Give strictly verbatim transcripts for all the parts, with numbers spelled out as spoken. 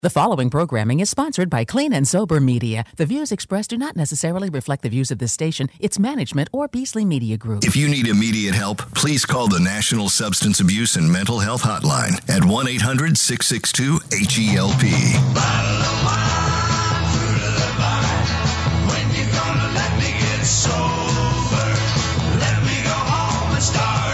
The following programming is sponsored by Clean and Sober Media. The views expressed do not necessarily reflect the views of this station, its management, or Beasley Media Group. If you need immediate help, please call the National Substance Abuse and Mental Health Hotline at one eight hundred six six two H E L P. Bottle of wine, fruit of the vine. When you gonna let me get sober? Let me go home and start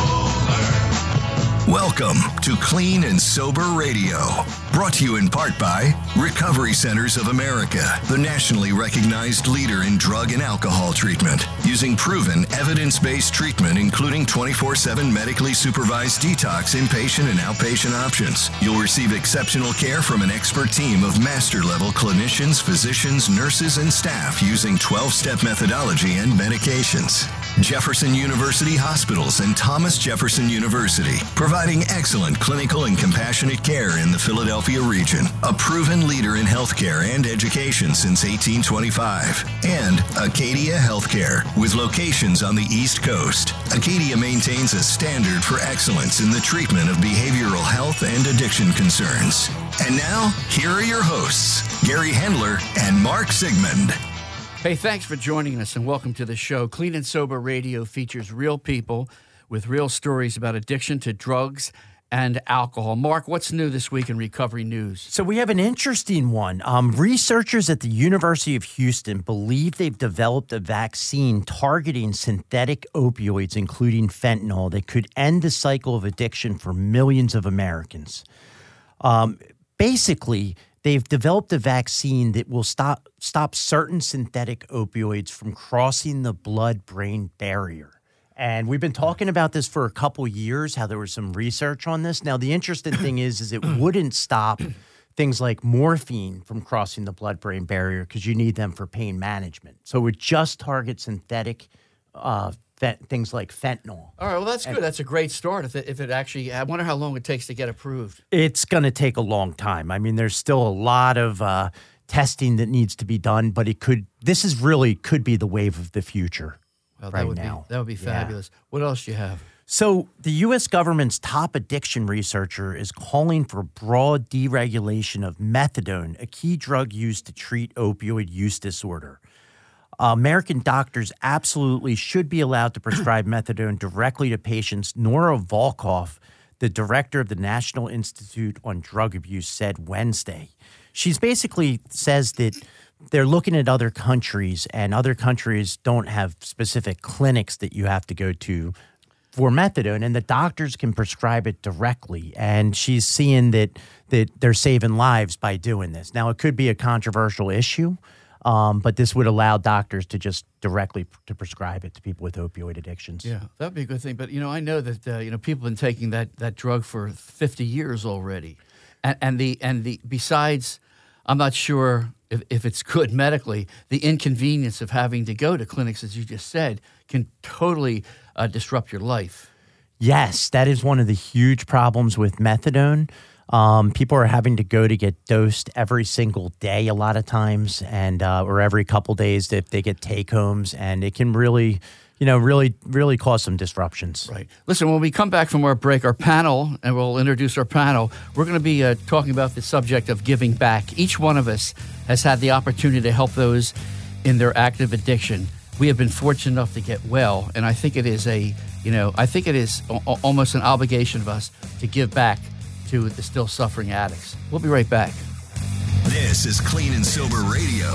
over. Welcome to Clean and Sober Radio. Brought to you in part by Recovery Centers of America, the nationally recognized leader in drug and alcohol treatment. Using proven, evidence-based treatment, including twenty-four seven medically supervised detox, inpatient and outpatient options, you'll receive exceptional care from an expert team of master-level clinicians, physicians, nurses, and staff using twelve-step methodology and medications. Jefferson University Hospitals and Thomas Jefferson University, providing excellent clinical and compassionate care in the Philadelphia region. A proven leader in healthcare and education since eighteen twenty-five. And Acadia Healthcare, with locations on the East Coast. Acadia maintains a standard for excellence in the treatment of behavioral health and addiction concerns. And now, here are your hosts, Gary Hendler and Mark Sigmund. Hey, thanks for joining us and welcome to the show. Clean and Sober Radio features real people with real stories about addiction to drugs and alcohol. Mark, what's new this week in recovery news? So we have an interesting one. Um, researchers at the University of Houston believe they've developed a vaccine targeting synthetic opioids, including fentanyl, that could end the cycle of addiction for millions of Americans. Um, basically, they've developed a vaccine that will stop stop certain synthetic opioids from crossing the blood-brain barrier. And we've been talking about this for a couple years, how there was some research on this. Now, the interesting thing is, is it wouldn't stop things like morphine from crossing the blood-brain barrier because you need them for pain management. So it would just target synthetic uh, fe- things like fentanyl. All right, well, that's good. And that's a great start. If it, if it actually, I wonder how long it takes to get approved. It's going to take a long time. I mean, there's still a lot of uh, testing that needs to be done, but it could. This is really could be the wave of the future. Well, right that would now. Be, that would be fabulous. Yeah. What else do you have? So the U S government's top addiction researcher is calling for broad deregulation of methadone, a key drug used to treat opioid use disorder. Uh, American doctors absolutely should be allowed to prescribe methadone directly to patients. Nora Volkoff, the director of the National Institute on Drug Abuse, said Wednesday. She's basically says that they're looking at other countries, and other countries don't have specific clinics that you have to go to for methadone, and the doctors can prescribe it directly. And she's seeing that that they're saving lives by doing this. Now, it could be a controversial issue, um, but this would allow doctors to just directly to prescribe it to people with opioid addictions. Yeah, that'd be a good thing. But, you know, I know that, uh, you know, people have been taking that, that drug for fifty years already. And, and the and the besides, I'm not sure if, if it's good medically, the inconvenience of having to go to clinics, as you just said, can totally uh, disrupt your life. Yes, that is one of the huge problems with methadone. Um, people are having to go to get dosed every single day a lot of times, and uh, or every couple days if they get take-homes, and it can really, you know, really, really cause some disruptions. Right. Listen, when we come back from our break, our panel, and we'll introduce our panel, we're going to be uh, talking about the subject of giving back. Each one of us has had the opportunity to help those in their active addiction. We have been fortunate enough to get well, and I think it is a, you know, I think it is a- almost an obligation of us to give back to the still suffering addicts. We'll be right back. This is Clean and Sober Radio.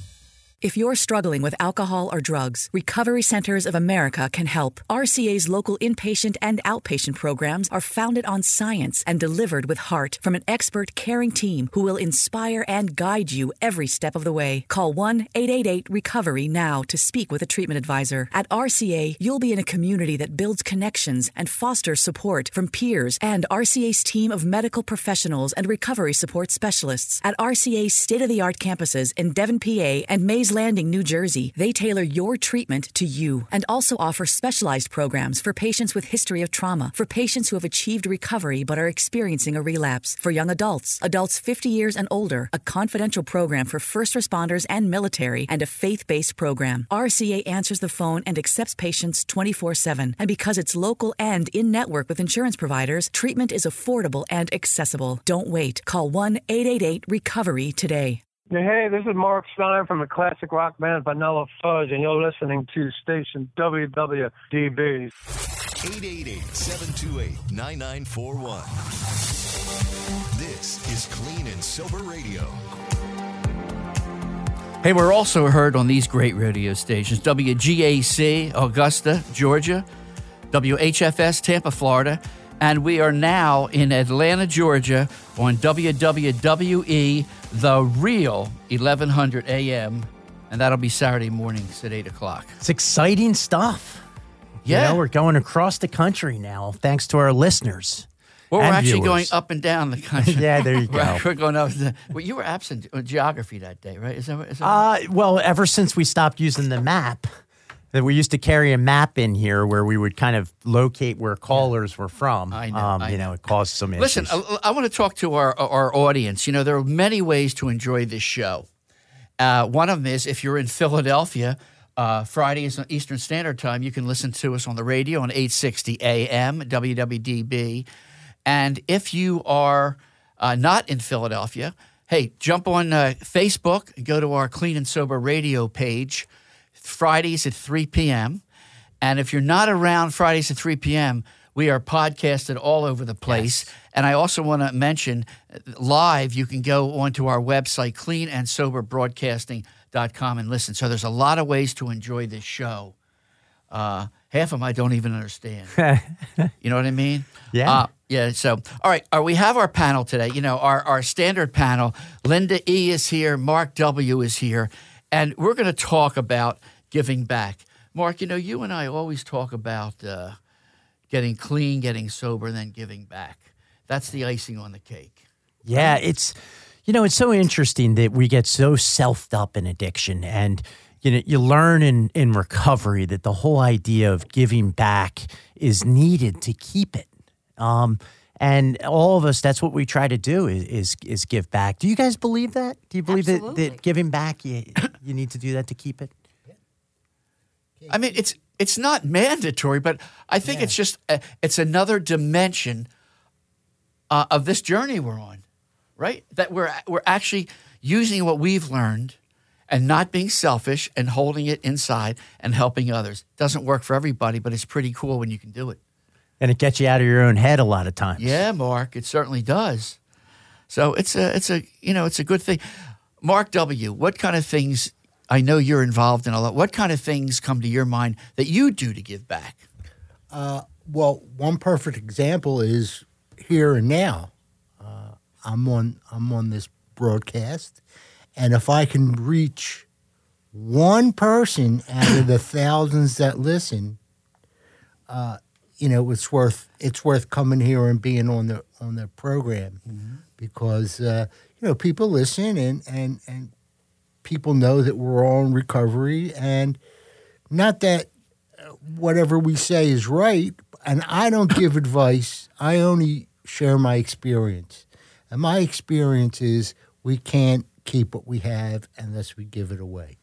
If you're struggling with alcohol or drugs, Recovery Centers of America can help. R C A's local inpatient and outpatient programs are founded on science and delivered with heart from an expert, caring team who will inspire and guide you every step of the way. Call one eight eight eight recovery now to speak with a treatment advisor. At R C A, you'll be in a community that builds connections and fosters support from peers and R C A's team of medical professionals and recovery support specialists. At R C A's state-of-the-art campuses in Devon, P A and Mays, Key's Landing, New Jersey, they tailor your treatment to you and also offer specialized programs for patients with history of trauma, for patients who have achieved recovery but are experiencing a relapse, for young adults, adults fifty years and older, a confidential program for first responders and military, and a faith-based program. R C A answers the phone and accepts patients twenty-four seven. And because it's local and in-network with insurance providers, treatment is affordable and accessible. Don't wait. Call one eight eight eight recovery today. Hey, this is Mark Stein from the classic rock band Vanilla Fudge, and you're listening to station W W D B. eight eight eight, seven two eight, nine nine four one. This is Clean and Sober Radio. Hey, we're also heard on these great radio stations: W G A C, Augusta, Georgia; W H F S, Tampa, Florida; and we are now in Atlanta, Georgia on W W W E, The Real, eleven hundred A M, and that'll be Saturday mornings at eight o'clock. It's exciting stuff. Yeah. You know, we're going across the country now, thanks to our listeners. Well, we're and actually viewers. going up and down the country. Yeah, there you go. We're, we're going up. The, well, you were absent on geography that day, right? Is that, is that Uh, well, ever since we stopped using the map, that we used to carry a map in here where we would kind of locate where callers were from. I know, Um, I you know, know. it caused some issues. Listen, I, I want to talk to our our audience. You know, there are many ways to enjoy this show. Uh, one of them is if you're in Philadelphia, uh, Fridays Eastern Standard Time, you can listen to us on the radio on eight sixty A M, W W D B. And if you are uh, not in Philadelphia, hey, jump on uh, Facebook and go to our Clean and Sober Radio page, Fridays at three p.m. And if you're not around Fridays at three p.m., we are podcasted all over the place. Yes. And I also want to mention live, you can go onto our website, clean and sober broadcasting dot com, and listen. So there's a lot of ways to enjoy this show. Uh, half of them I don't even understand. You know what I mean? Yeah. Uh, yeah. So, all right. Uh, we have our panel today. You know, our, our standard panel. Linda E. is here. Mark W. is here. And we're going to talk about giving back. Mark, you know, you and I always talk about uh, getting clean, getting sober, and then giving back. That's the icing on the cake. Yeah, it's, you know, it's so interesting that we get so selfed up in addiction. And, you know, you learn in, in recovery that the whole idea of giving back is needed to keep it. Um, and all of us, that's what we try to do is, is is give back. Do you guys believe that? Do you believe that, that giving back, you, you need to do that to keep it? I mean, it's it's not mandatory, but I think yeah. it's just a, it's another dimension uh, of this journey we're on, right? That we're we're actually using what we've learned and not being selfish and holding it inside and helping others. Doesn't work for everybody, but it's pretty cool when you can do it. And it gets you out of your own head a lot of times. Yeah, Mark, it certainly does. So it's a it's a you know it's a good thing. Mark W., what kind of things? I know you're involved in a lot. What kind of things come to your mind that you do to give back? Uh, well, one perfect example is here and now. Uh, I'm on I'm on this broadcast, and if I can reach one person out of the thousands that listen, uh, you know, it's worth it's worth coming here and being on the on the program mm-hmm. because uh, you know people listen and and and. People know that we're all in recovery, and not that whatever we say is right, and I don't give advice. I only share my experience. And my experience is we can't keep what we have unless we give it away.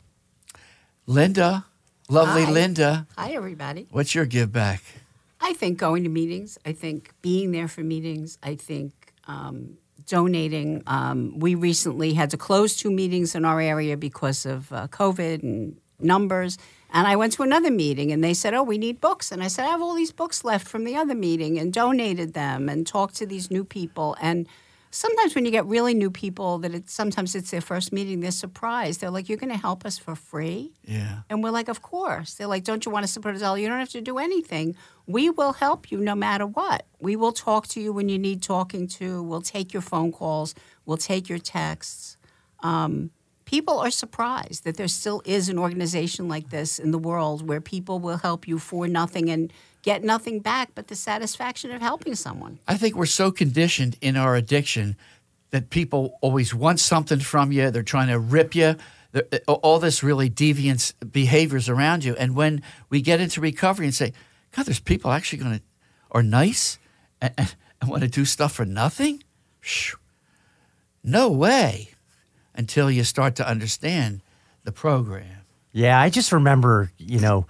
Linda, lovely Hi. Linda. Hi, everybody. What's your give back? I think going to meetings. I think being there for meetings. I think um, donating. Um, we recently had to close two meetings in our area because of uh, COVID and numbers. And I went to another meeting, and they said, oh, we need books. And I said, I have all these books left from the other meeting, and donated them and talked to these new people. And sometimes when you get really new people that it, sometimes it's their first meeting, they're surprised. They're like, you're going to help us for free? Yeah. And we're like, of course. They're like, don't you want to support us? You don't have to do anything. We will help you no matter what. We will talk to you when you need talking to. We'll take your phone calls. We'll take your texts. Um, people are surprised that there still is an organization like this in the world where people will help you for nothing and get nothing back but the satisfaction of helping someone. I think we're so conditioned in our addiction that people always want something from you. They're trying to rip you. the, all this really deviant behaviors around you. And when we get into recovery and say, God, there's people actually going to, are nice and, and, and want to do stuff for nothing? Shh. No way, until you start to understand the program. Yeah, I just remember, you know,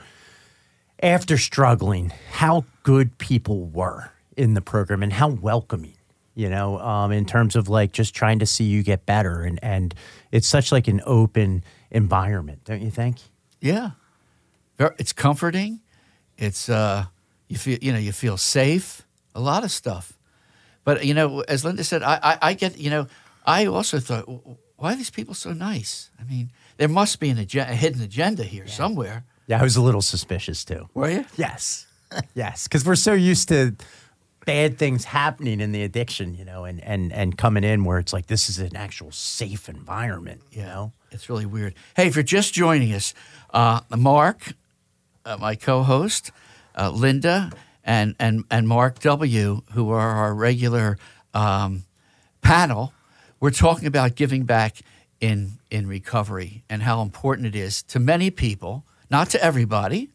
after struggling, how good people were in the program and how welcoming, you know, um, in terms of like just trying to see you get better. And, and it's such like an open environment, don't you think? Yeah. It's comforting. It's, uh, you feel, you know, you feel safe, a lot of stuff. But, you know, as Linda said, I, I, I get, you know, I also thought, why are these people so nice? I mean, there must be an agenda, a hidden agenda here yeah. somewhere. Yeah, I was a little suspicious too. Were you? Yes. Yes, because we're so used to bad things happening in the addiction, you know, and, and, and coming in where it's like this is an actual safe environment, you yeah, know? It's really weird. Hey, if you're just joining us, uh, Mark, uh, my co-host, uh, Linda, and, and, and Mark W., who are our regular um, panel, we're talking about giving back in in recovery and how important it is to many people, not to everybody.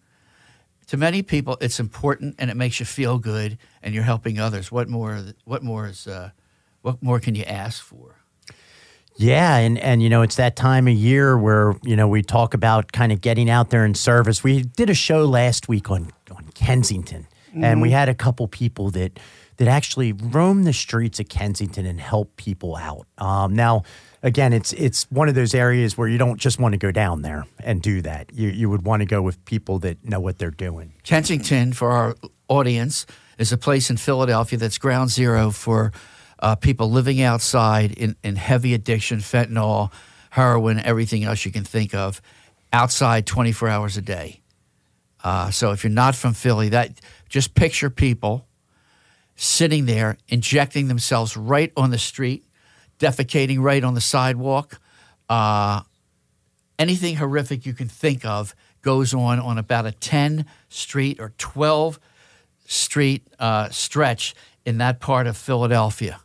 To many people, it's important and it makes you feel good, and you're helping others. What more? What more is? Uh, what more can you ask for? Yeah, and and you know, it's that time of year where you know we talk about kind of getting out there in service. We did a show last week on on Kensington, mm-hmm. and we had a couple people that that actually roam the streets of Kensington and help people out. Um, now. Again, it's it's one of those areas where you don't just want to go down there and do that. You you would want to go with people that know what they're doing. Kensington, for our audience, is a place in Philadelphia that's ground zero for uh, people living outside in, in heavy addiction, fentanyl, heroin, everything else you can think of, outside twenty-four hours a day. Uh, so if you're not from Philly, that just picture people sitting there, injecting themselves right on the street, defecating right on the sidewalk. Uh, anything horrific you can think of goes on on about a ten street or twelve street uh, stretch in that part of Philadelphia.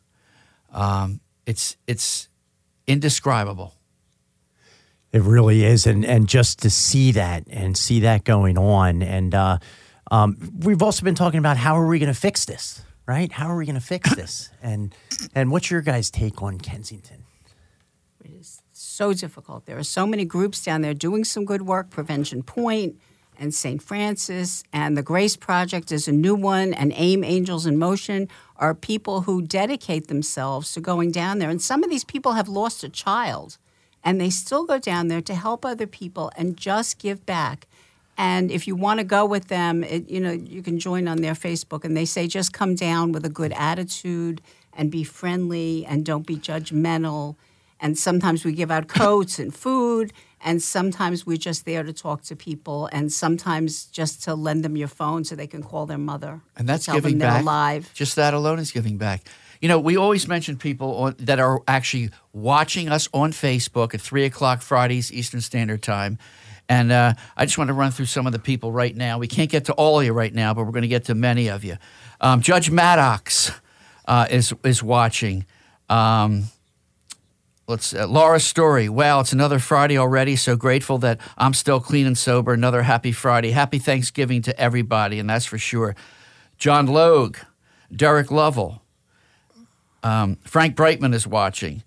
Um, it's it's indescribable. It really is, and and just to see that and see that going on, and uh, um, we've also been talking about how are we going to fix this. Right? How are we going to fix this? And and what's your guys' take on Kensington? It is so difficult. There are so many groups down there doing some good work. Prevention Point and Saint Francis and the Grace Project is a new one, and AIM Angels in Motion are people who dedicate themselves to going down there. And some of these people have lost a child, and they still go down there to help other people and just give back. And if you want to go with them, it, you know, you can join on their Facebook. And they say just come down with a good attitude and be friendly and don't be judgmental. And sometimes we give out coats and food. And sometimes we're just there to talk to people. And sometimes just to lend them your phone so they can call their mother. And that's tell giving them they're back. Alive. Just that alone is giving back. You know, we always mention people on, that are actually watching us on Facebook at three o'clock Fridays Eastern Standard Time. And uh, I just want to run through some of the people right now. We can't get to all of you right now, but we're going to get to many of you. Um, Judge Maddox uh, is is watching. Um, let's uh, Laura Story. Wow, it's another Friday already. So grateful that I'm still clean and sober. Another happy Friday. Happy Thanksgiving to everybody, and that's for sure. John Logue, Derek Lovell, um, Frank Brightman is watching.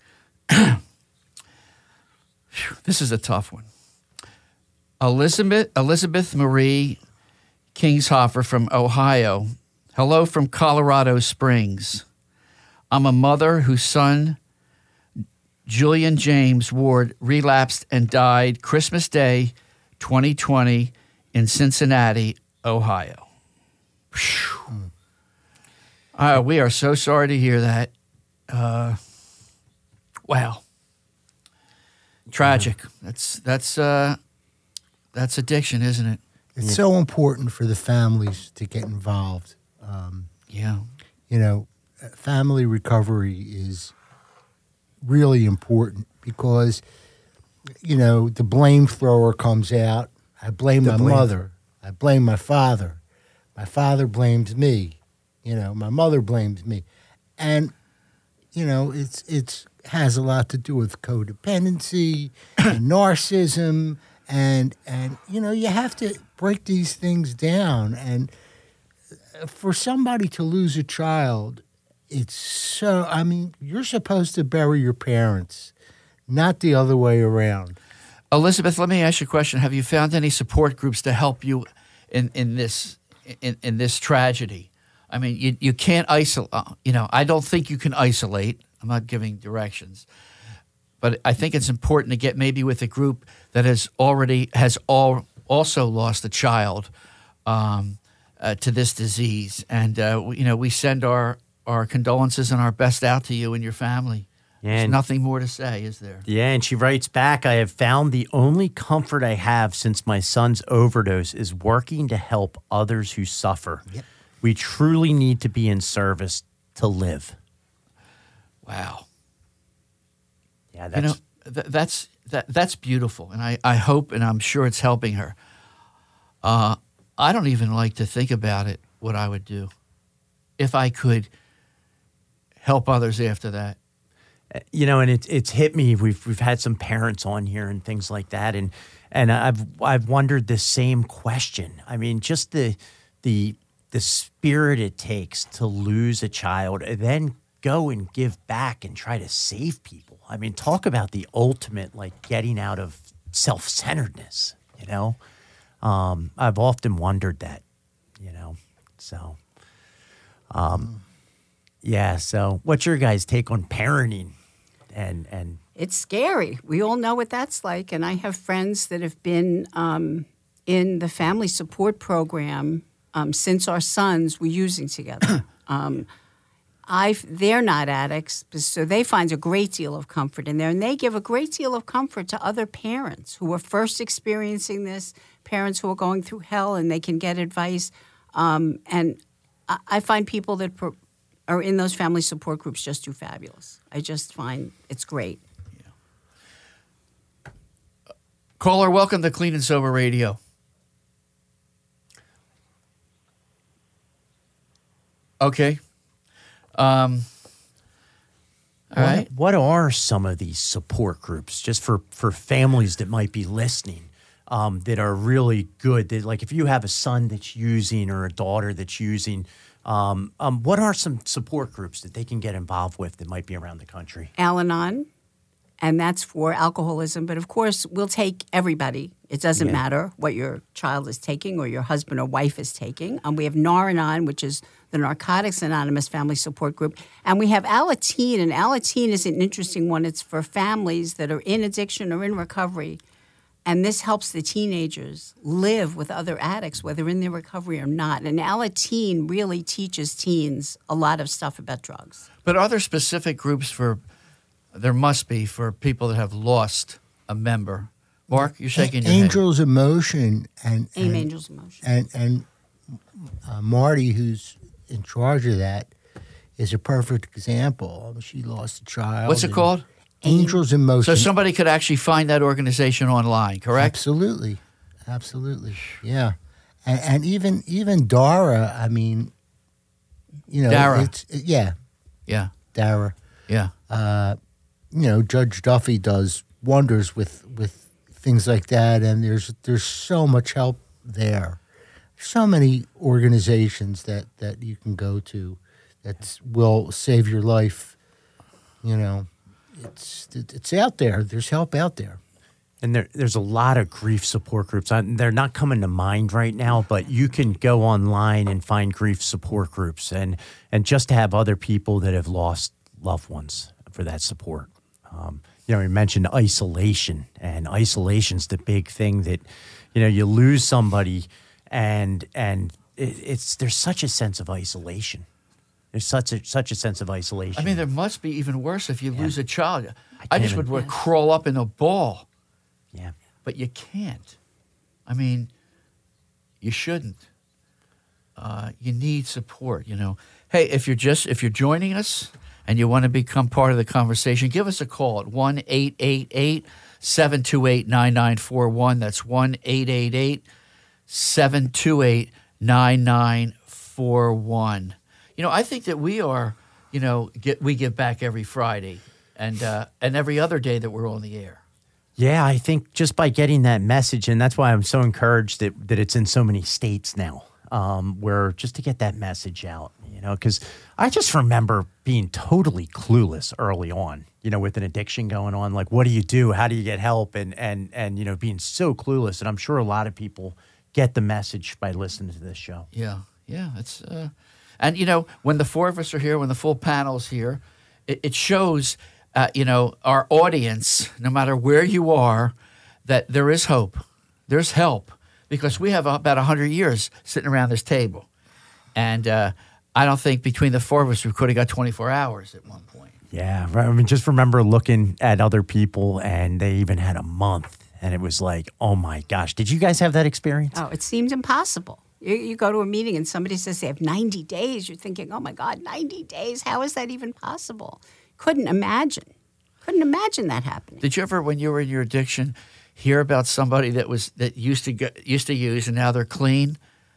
This is a tough one. Elizabeth Elizabeth Marie Kingshofer from Ohio. Hello from Colorado Springs. I'm a mother whose son, Julian James Ward, relapsed and died Christmas Day, twenty twenty, in Cincinnati, Ohio. Mm. Uh, we are so sorry to hear that. Uh, wow. Tragic. Mm. That's that's. Uh, That's addiction, isn't it? It's yeah. so important for the families to get involved. Um, yeah. You know, family recovery is really important because, you know, the blame thrower comes out. I blame the my blame. mother. I blame my father. My father blames me. You know, my mother blames me. And, you know, it's it's has a lot to do with codependency and narcissism. And, and, you know, you have to break these things down. And for somebody to lose a child, it's so, I mean, you're supposed to bury your parents, not the other way around. Elizabeth, let me ask you a question. Have you found any support groups to help you in, in this in, in this tragedy? I mean, you you can't isolate. Uh, you know, I don't think you can isolate. I'm not giving directions, but I think it's important to get maybe with a group that has already has all also lost a child um, uh, to this disease, and uh, you know, we send our our condolences and our best out to you and your family. There's And, nothing more to say, is there? yeah, and she writes back, I have found the only comfort I have since my son's overdose is working to help others who suffer. Yep. We truly need to be in service to live. Wow. Yeah, that's You know, th- that's that that's beautiful, and I, I hope and I'm sure it's helping her. Uh, I don't even like to think about it, what I would do if I could help others after that. you know, and it's it's hit me. We've we've had some parents on here and things like that, and and I've I've wondered the same question. I mean, just the the the spirit it takes to lose a child and then go and give back and try to save people. I mean, talk about the ultimate, like, getting out of self-centeredness, you know? Um, I've often wondered that, you know? So, um, yeah, so what's your guys' take on parenting and, and It's scary. We all know what that's like. And I have friends that have been um, in the family support program um, since our sons were using together. um, I they're not addicts, so they find a great deal of comfort in there, and they give a great deal of comfort to other parents who are first experiencing this, parents who are going through hell, and they can get advice. Um, and I, I find people that pro- are in those family support groups just do fabulous. I just find it's great. Caller, welcome to Clean and Sober Radio. Okay. Um, all what, right. what are some of these support groups just for, for families that might be listening um, that are really good? That, like, if you have a son that's using or a daughter that's using, um, um, what are some support groups that they can get involved with that might be around the country? Al-Anon, and that's for alcoholism. But, of course, we'll take everybody. It doesn't Yeah. matter what your child is taking or your husband or wife is taking. Um, we have Nar-Anon, which is the Narcotics Anonymous Family Support Group. And we have Alateen, and Alateen is an interesting one. It's for families that are in addiction or in recovery. And this helps the teenagers live with other addicts, whether in their recovery or not. And Alateen really teaches teens a lot of stuff about drugs. But are there specific groups for, there must be, for people that have lost a member? Mark, you're shaking your Angel's Emotion and Aim and, Angel's Emotion. and and uh, Marty, who's in charge of that, is a perfect example. She lost a child. head. What's it and called? Angel's Emotion. So somebody could actually find that organization online, correct? Absolutely, absolutely, yeah. And, and even even Dara, I mean, you know, Dara. it's yeah, Yeah, Dara. yeah. Uh, you know, Judge Duffy does wonders with with things like that, and there's there's so much help there. So many organizations that, that you can go to that will save your life. You know, it's it's out there. There's help out there. And there, there's a lot of grief support groups. I, they're not coming to mind right now, but you can go online and find grief support groups, and, and just to have other people that have lost loved ones for that support. Um, you know, you mentioned isolation, and isolation's the big thing that, you know, you lose somebody, and and it, it's there's such a sense of isolation. There's such a such a sense of isolation. I mean, there must be even worse if you lose a child. I, can't just would even- want to crawl up in a ball, yeah. but you can't. I mean, you shouldn't. Uh, you need support, you know. Hey, if you're just if you're joining us and you want to become part of the conversation, give us a call at one eight eight eight, seven two eight, nine nine four one. That's one eight eight eight, seven two eight, nine nine four one. You know, I think that we are, you know, get we give back every Friday. and uh, and every other day that we're on the air. Yeah, I think just by getting that message, and that's why I'm so encouraged that, that it's in so many states now, um, where just to get that message out, you know, because I just remember being totally clueless early on, you know, with an addiction going on. Like, what do you do? How do you get help? And, and, and you know, being so clueless. And I'm sure a lot of people get the message by listening to this show. Yeah, yeah. It's uh, and, you know, when the four of us are here, when the full panel's here, it, it shows... Uh, you know, our audience, no matter where you are, that there is hope. There's help because we have about one hundred years sitting around this table. And uh, I don't think between the four of us we could have got twenty-four hours at one point. Yeah. I mean, just remember looking at other people and they even had a month. And it was like, oh, my gosh. Did you guys have that experience? Oh, it seemed impossible. You, you go to a meeting and somebody says they have ninety days. You're thinking, oh, my God, ninety days? How is that even possible? Couldn't imagine. Couldn't imagine that happening. Did you ever, when you were in your addiction, hear about somebody that was that used to get, used to use and now they're clean?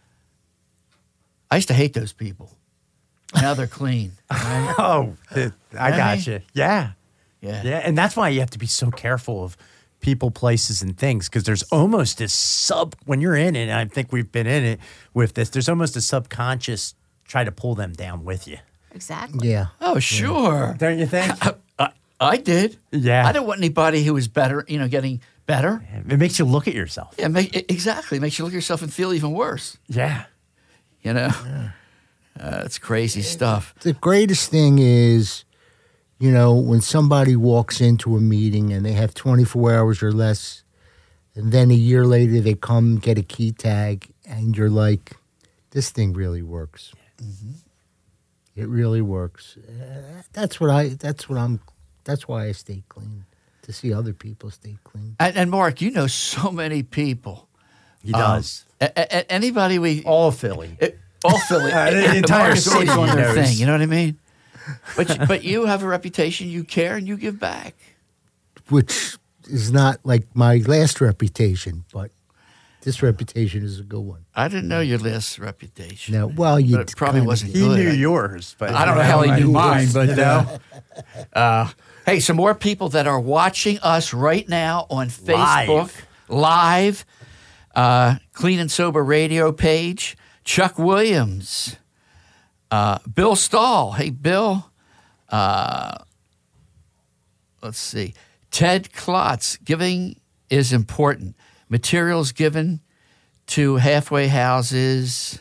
I used to hate those people. Now they're clean. Right? Oh, I Right? got you. Yeah. Yeah. Yeah. And that's why you have to be so careful of people, places, and things, because there's almost a sub, when you're in it, and I think we've been in it with this, there's almost a subconscious try to pull them down with you. Exactly. Yeah. Oh, sure. Don't you think? I, I, I did. Yeah. I didn't want anybody who was better, you know, getting better. It makes you look at yourself. Yeah, make, exactly. It makes you look at yourself and feel even worse. Yeah. You know? Uh, it's crazy stuff. The greatest thing is, you know, when somebody walks into a meeting and they have twenty-four hours or less, and then a year later they come get a key tag, and you're like, this thing really works. Mm-hmm. It really works. Uh, that's what I. That's what I'm. That's why I stay clean, to see other people stay clean. And, and Mark, you know so many people. He does. Um, a, a, anybody we all Philly, it, all Philly, uh, the entire Mark is always city on their knows. thing. You know what I mean? But but you have a reputation. You care and you give back. Which is not like my last reputation, but this reputation is a good one. I didn't know your last reputation. No, well, you But it probably kinda wasn't did. He good. knew yours, but I don't know how he knew mine, but you know. uh, hey, some more people that are watching us right now on Facebook live, uh, Clean and Sober Radio page. Chuck Williams, uh, Bill Stahl. Hey, Bill. Uh, let's see. Ted Klotz. Giving is important. Materials given to halfway houses.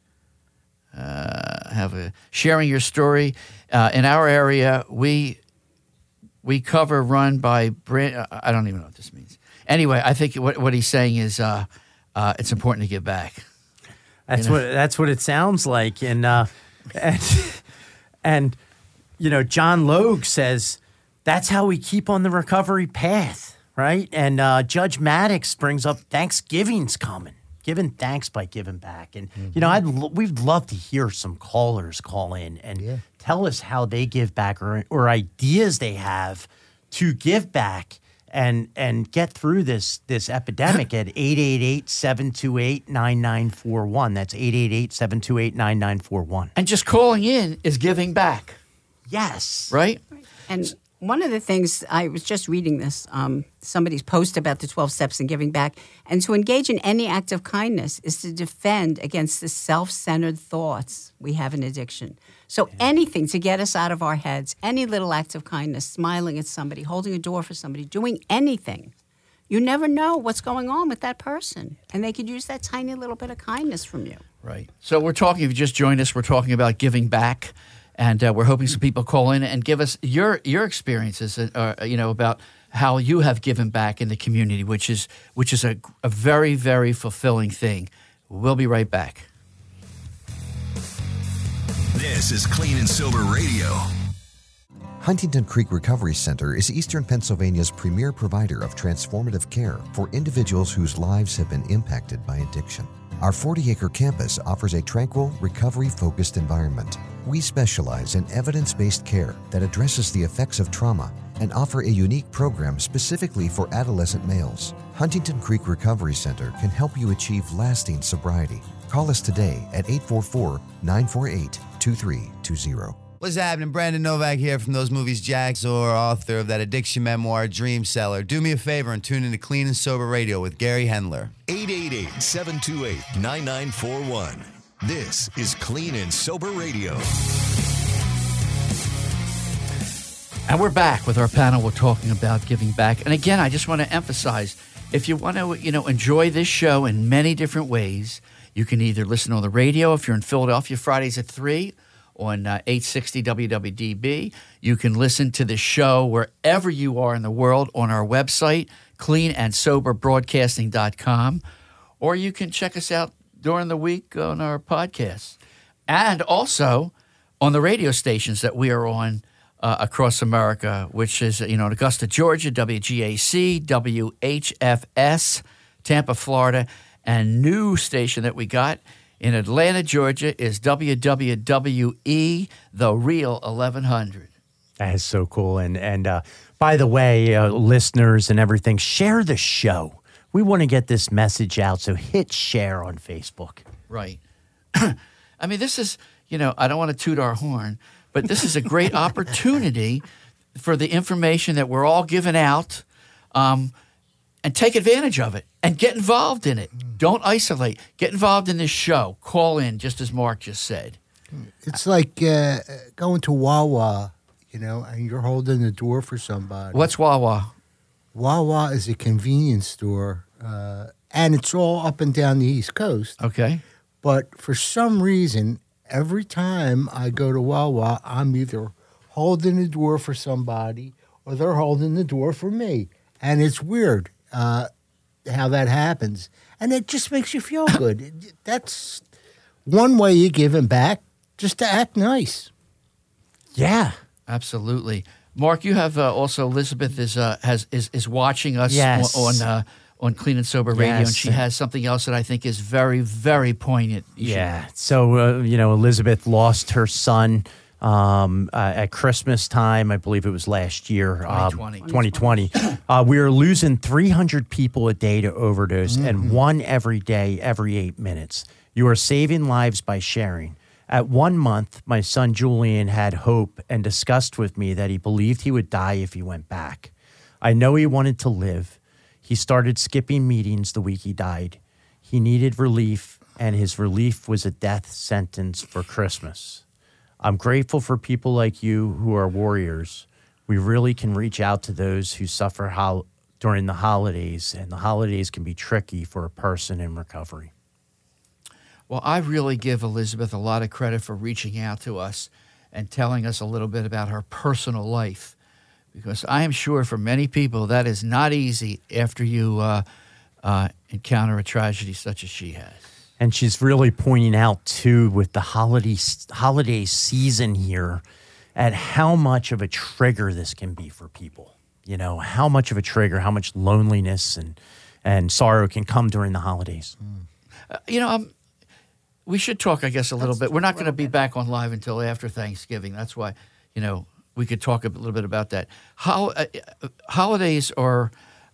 Uh, have a sharing your story. Uh, in our area, we we cover run by brand. I don't even know what this means. Anyway, I think what what he's saying is uh, uh, it's important to give back. That's You know? what that's what it sounds like, and uh, and and you know, John Logue says that's how we keep on the recovery path, right? And uh, Judge Maddox brings up Thanksgiving's coming, giving thanks by giving back, and mm-hmm. you know, I'd lo- we'd love to hear some callers call in and yeah. tell us how they give back or or ideas they have to give back. And and get through this this epidemic at eight eight eight, seven two eight, nine nine four one. That's eight eight eight, seven two eight, nine nine four one. And just calling in is giving back, Yes. right? And one of the things, I was just reading this, um, somebody's post about the twelve steps in giving back, and to engage in any act of kindness is to defend against the self-centered thoughts we have in addiction. So anything to get us out of our heads, any little act of kindness, smiling at somebody, holding a door for somebody, doing anything. You never know what's going on with that person, and they could use that tiny little bit of kindness from you. Right. So we're talking, if you just joined us, we're talking about giving back. And uh, we're hoping some people call in and give us your your experiences, uh, you know, about how you have given back in the community, which is which is a, a very, very fulfilling thing. We'll be right back. This is Clean and Sober Radio. Huntington Creek Recovery Center is Eastern Pennsylvania's premier provider of transformative care for individuals whose lives have been impacted by addiction. Our forty-acre campus offers a tranquil, recovery-focused environment. We specialize in evidence-based care that addresses the effects of trauma and offer a unique program specifically for adolescent males. Huntington Creek Recovery Center can help you achieve lasting sobriety. Call us today at eight four four, nine four eight, two three two zero. What's happening? Brandon Novak here from Those Movies Jax, or author of that addiction memoir, Dream Seller. Do me a favor and tune into Clean and Sober Radio with Gary Hendler. eight eight eight, seven two eight, nine nine four one. This is Clean and Sober Radio. And we're back with our panel. We're talking about giving back. And again, I just want to emphasize, if you want to, you know, enjoy this show in many different ways, you can either listen on the radio if you're in Philadelphia, Fridays at three, on uh, eight sixty W W D B. You can listen to the show wherever you are in the world on our website, clean and sober broadcasting dot com, or you can check us out during the week on our podcasts. And also on the radio stations that we are on uh, across America, which is, you know, in Augusta, Georgia, W G A C, W H F S, Tampa, Florida, and new station that we got in Atlanta, Georgia, is W W W E, The Real eleven hundred. That is so cool. And and uh, by the way, uh, listeners and everything, share the show. We want to get this message out, so hit share on Facebook. Right. I mean, this is, you know, I don't want to toot our horn, but this is a great opportunity for the information that we're all giving out, um, and take advantage of it and get involved in it. Don't isolate. Get involved in this show. Call in, just as Mark just said. It's like uh, going to Wawa, you know, and you're holding the door for somebody. What's Wawa? Wawa is a convenience store, uh, and it's all up and down the East Coast. Okay. But for some reason, every time I go to Wawa, I'm either holding the door for somebody or they're holding the door for me. And it's weird uh, how that happens. And it just makes you feel good. That's one way you're giving back, just to act nice. Yeah. Absolutely. Mark, you have uh, also, Elizabeth is uh, has is, is watching us yes. on on, uh, on Clean and Sober Radio, yes. and she has something else that I think is very, very poignant. You yeah. Should... So, uh, you know, Elizabeth lost her son um, uh, at Christmas time. I believe it was last year. twenty twenty. Um, twenty twenty. uh, we are losing three hundred people a day to overdose, mm-hmm. and one every day, every eight minutes. You are saving lives by sharing. At one month, my son Julian had hope and discussed with me that he believed he would die if he went back. I know he wanted to live. He started skipping meetings the week he died. He needed relief, and his relief was a death sentence for Christmas. I'm grateful for people like you who are warriors. We really can reach out to those who suffer ho- during the holidays, and the holidays can be tricky for a person in recovery. Well, I really give Elizabeth a lot of credit for reaching out to us and telling us a little bit about her personal life, because I am sure for many people that is not easy after you uh, uh, encounter a tragedy such as she has. And she's really pointing out, too, with the holiday, holiday season here, at how much of a trigger this can be for people. You know, how much of a trigger, how much loneliness and, and sorrow can come during the holidays. Mm. Uh, you know, I'm... We should talk, I guess, a little That's bit. We're not going to be back on live until after Thanksgiving. That's why, you know, we could talk a little bit about that. How uh, holidays are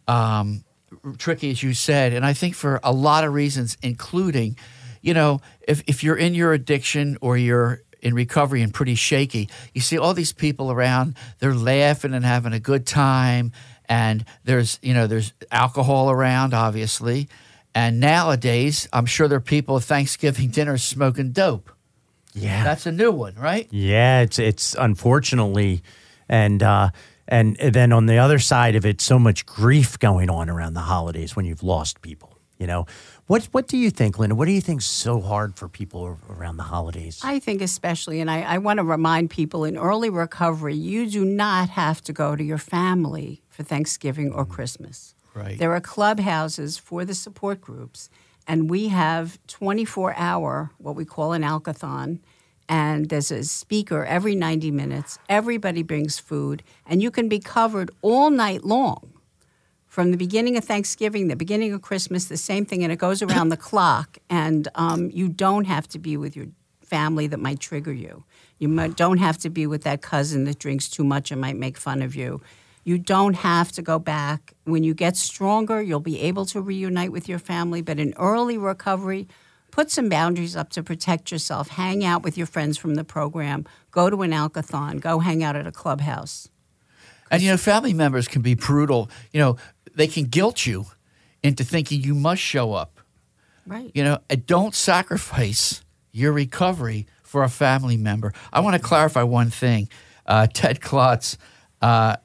um, tricky, as you said, and I think for a lot of reasons, including, you know, if, if you're in your addiction or you're in recovery and pretty shaky, you see all these people around, they're laughing and having a good time, and there's, you know, there's alcohol around, obviously. And nowadays, I'm sure there are people at Thanksgiving dinner smoking dope. Yeah. That's a new one, right? Yeah, it's it's unfortunately. And uh, and then on the other side of it, so much grief going on around the holidays when you've lost people. You know, what what do you think, Linda? What do you think's so hard for people around the holidays? I think especially, and I, I want to remind people in early recovery, you do not have to go to your family for Thanksgiving or Christmas. Right. There are clubhouses for the support groups, and we have twenty-four hour, what we call an alkathon, and there's a speaker every ninety minutes. Everybody brings food, and you can be covered all night long. From the beginning of Thanksgiving, the beginning of Christmas, the same thing, and it goes around the clock, and um, you don't have to be with your family that might trigger you. You might, don't have to be with that cousin that drinks too much and might make fun of you. You don't have to go back. When you get stronger, you'll be able to reunite with your family. But in early recovery, put some boundaries up to protect yourself. Hang out with your friends from the program. Go to an alkathon. Go hang out at a clubhouse. And, you know, family members can be brutal. You know, they can guilt you into thinking you must show up. Right. You know, and don't sacrifice your recovery for a family member. I want to clarify one thing. Uh, Ted Klotz uh,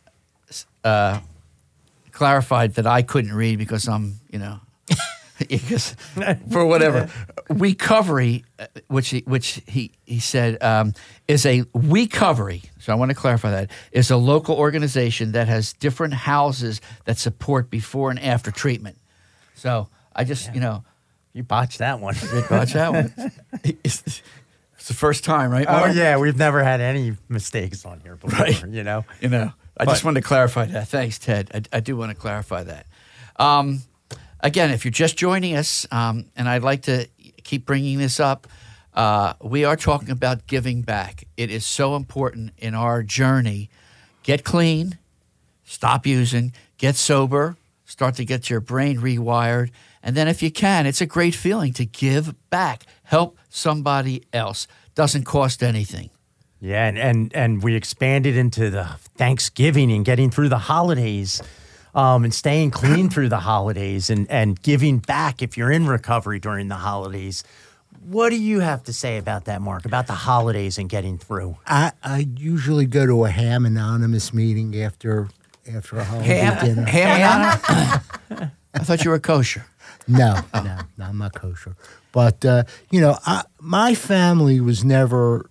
uh, clarified that I couldn't read because I'm, you know, because for whatever. Recovery, which he, which he, he said, um, is a recovery. So I want to clarify that, is a local organization that has different houses that support before and after treatment. So I just, yeah. you know. You botched that one. You botched that one. It's, it's the first time, right, Mark? Oh, yeah. We've never had any mistakes on here before, right. you know? You know, I but, just wanted to clarify that. Thanks, Ted. I, I do want to clarify that. Um, again, if you're just joining us, um, and I'd like to keep bringing this up, uh, we are talking about giving back. It is so important in our journey. Get clean, stop using, get sober, start to get your brain rewired. And then if you can, it's a great feeling to give back, help somebody else. Doesn't cost anything. Yeah, and, and, and we expanded into the Thanksgiving and getting through the holidays um, and staying clean through the holidays and, and giving back if you're in recovery during the holidays. What do you have to say about that, Mark, about the holidays and getting through? I, I usually go to a Ham Anonymous meeting after, after a holiday Ham, dinner. Ham Anonymous? I thought you were kosher. No, no, no, I'm not kosher. But, uh, you know, I, my family was never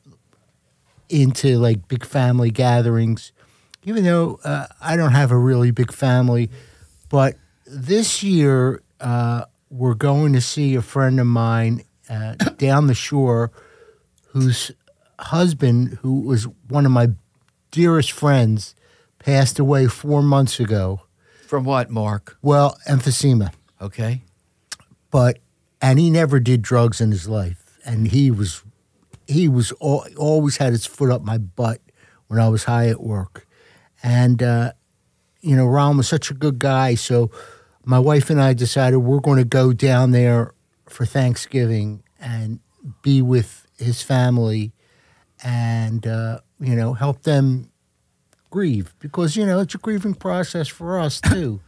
into, like, big family gatherings, even though uh, I don't have a really big family. But this year, uh, we're going to see a friend of mine uh, down the shore whose husband, who was one of my dearest friends, passed away four months ago. From what, Mark? Well, emphysema. Okay. But, and he never did drugs in his life. And he was, he was al- always had his foot up my butt when I was high at work. And, uh, you know, Ron was such a good guy. So my wife and I decided we're going to go down there for Thanksgiving and be with his family and, uh, you know, help them grieve. Because, you know, it's a grieving process for us, too.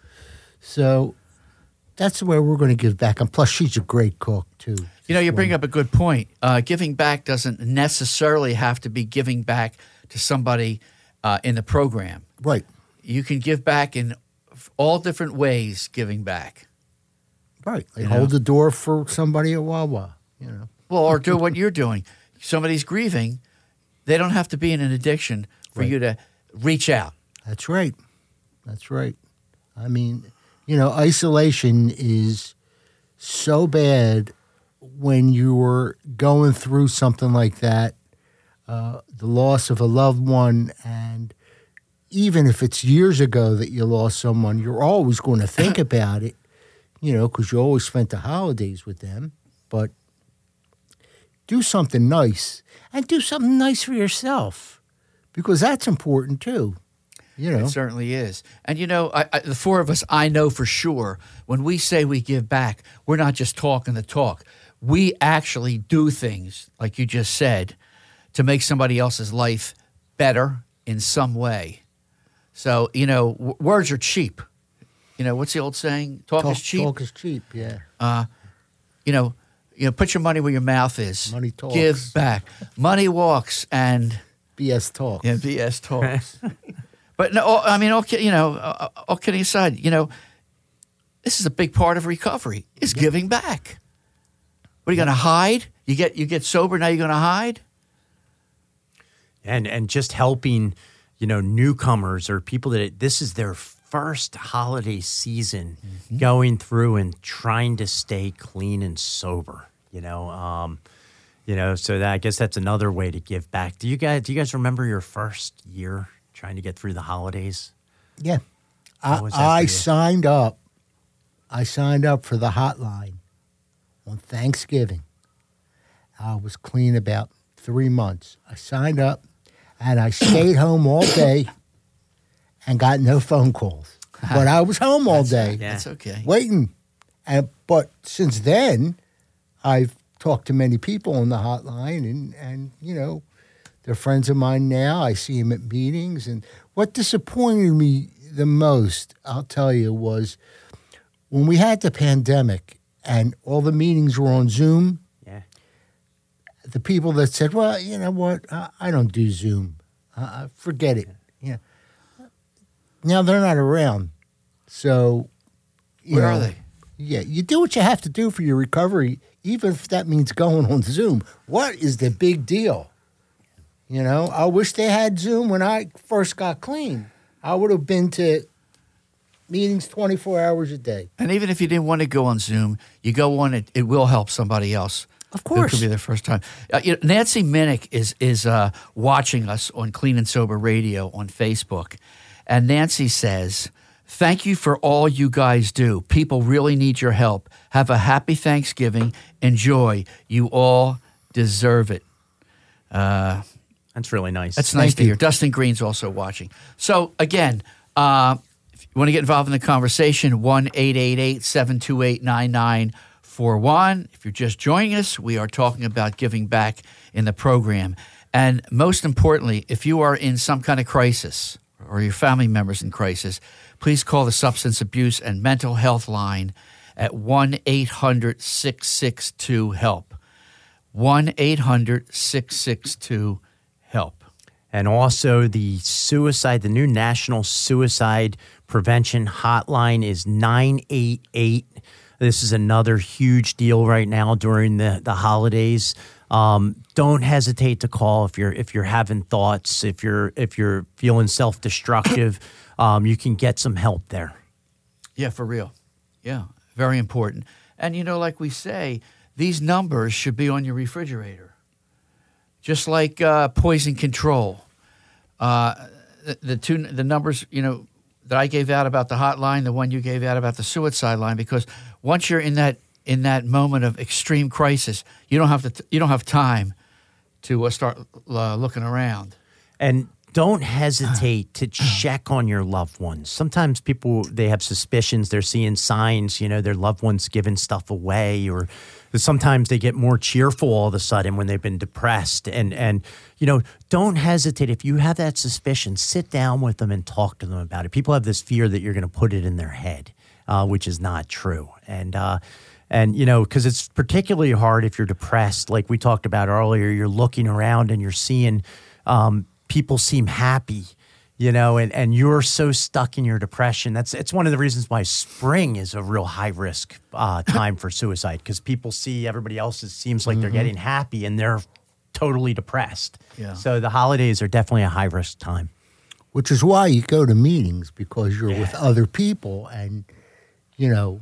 So that's where we're going to give back. And plus, she's a great cook, too. You know, you bring up a good point. Uh, giving back doesn't necessarily have to be giving back to somebody uh, in the program. Right. You can give back in all different ways, giving back. Right. Like You hold know? the door for somebody at Wawa, you know. Well, or do what you're doing. Somebody's grieving. They don't have to be in an addiction for Right. you to reach out. That's right. That's right. I mean, you know, isolation is so bad when you're going through something like that, uh, the loss of a loved one, and even if it's years ago that you lost someone, you're always going to think about it, you know, because you always spent the holidays with them. But do something nice, and do something nice for yourself, because that's important too. You know. It certainly is. And, you know, I, I, the four of us, I know for sure, when we say we give back, we're not just talking the talk. We actually do things, like you just said, to make somebody else's life better in some way. So, you know, w- words are cheap. You know, what's the old saying? Talk, Talk is cheap. Talk is cheap, yeah. Uh, you know, you know, put your money where your mouth is. Money talks. Give back. Money walks and B S talks. Yeah, B S talks. But no, I mean, okay, you know, uh, all kidding aside, you know, this is a big part of recovery is giving back. What are you going to hide? You get you get sober, now you're going to hide? And and just helping, you know, newcomers or people that this is their first holiday season, mm-hmm. going through and trying to stay clean and sober. You know, um, you know, so that I guess that's another way to give back. Do you guys do you guys remember your first year trying to get through the holidays? Yeah. How I, was that for I you? signed up. I signed up for the hotline on Thanksgiving. I was clean about three months. I signed up, and I stayed home all day and got no phone calls. But I was home all day. That's okay. Waiting. And, but since then, I've talked to many people on the hotline, and, and you know, they're friends of mine now. I see them at meetings. And what disappointed me the most, I'll tell you, was when we had the pandemic and all the meetings were on Zoom, yeah. the people that said, well, you know what, I, I don't do Zoom. Uh, forget it. Yeah. Now they're not around. So, you Where know, are they? Yeah, you do what you have to do for your recovery, even if that means going on Zoom. What is the big deal? You know, I wish they had Zoom when I first got clean. I would have been to meetings twenty-four hours a day. And even if you didn't want to go on Zoom, you go on it. It will help somebody else. Of course. It could be their first time. Uh, you know, Nancy Minnick is is uh, watching us on Clean and Sober Radio on Facebook. And Nancy says, thank you for all you guys do. People really need your help. Have a happy Thanksgiving. Enjoy. You all deserve it. Uh, That's really nice. That's nice Thank to you. hear. Dustin Green's also watching. So, again, uh, if you want to get involved in the conversation, one eight eight eight, seven two eight, nine nine four one. If you're just joining us, we are talking about giving back in the program. And most importantly, if you are in some kind of crisis or your family members in crisis, please call the Substance Abuse and Mental Health line at one eight hundred, six six two, HELP. one eight hundred, six six two, HELP. And also the suicide, the new National Suicide Prevention Hotline is nine eight eight. This is another huge deal right now during the, the holidays. Um, don't hesitate to call if you're if you're having thoughts, if you're if you're feeling self-destructive. um, you can get some help there. Yeah, for real. Yeah, very important. And, you know, like we say, these numbers should be on your refrigerator. Just like uh, poison control. Uh, the, the two the numbers, you know, that I gave out about the hotline, the one you gave out about the suicide line, because once you're in that in that moment of extreme crisis, you don't have to you don't have time to uh, start uh, looking around. And don't hesitate to check on your loved ones. Sometimes people, they have suspicions. They're seeing signs, you know, their loved ones giving stuff away, or sometimes they get more cheerful all of a sudden when they've been depressed. And, and you know, don't hesitate. If you have that suspicion, sit down with them and talk to them about it. People have this fear that you're going to put it in their head, uh, which is not true. And, uh, and you know, because it's particularly hard if you're depressed. Like we talked about earlier, you're looking around and you're seeing um, people seem happy, you know, and, and you're so stuck in your depression. That's it's one of the reasons why spring is a real high risk uh, time for suicide, because people see everybody else, it seems like mm-hmm. they're getting happy and they're totally depressed. Yeah. So the holidays are definitely a high risk time. Which is why you go to meetings, because you're Yeah. with other people, and, you know,